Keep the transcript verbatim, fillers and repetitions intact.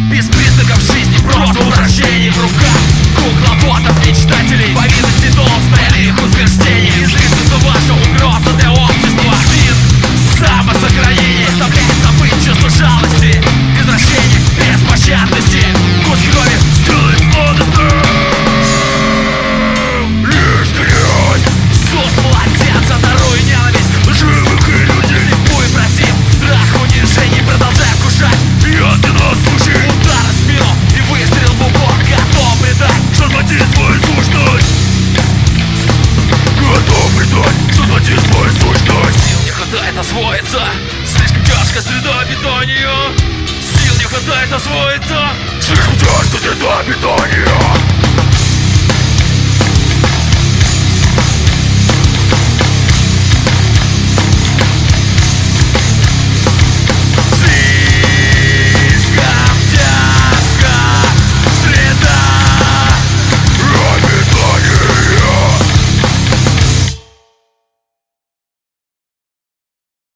без признаков жизни, просто упрощение в руках. Кукловодов, мечтателей, повинности толстая, их утверждений. Излишество ваша угроза для общества. Инстинкт самосохранения заставляет забыть чувство жалости, извращения, беспощадности. Вкус крови сделает сладостным. Лишь грязь, сос младенца, даруй ненависть живых и людей. Будь просим, страх, унижений, продолжай вкушать. Я ты нас слушай. Удар в спину и выстрел в упор, готов предать, схватить свою сущность. Готов предать, схватить свою сущность. Сил не хватает освоиться, слишком тяжко среда обитания. Сил не хватает освоиться, слишком тяжко среда обитания.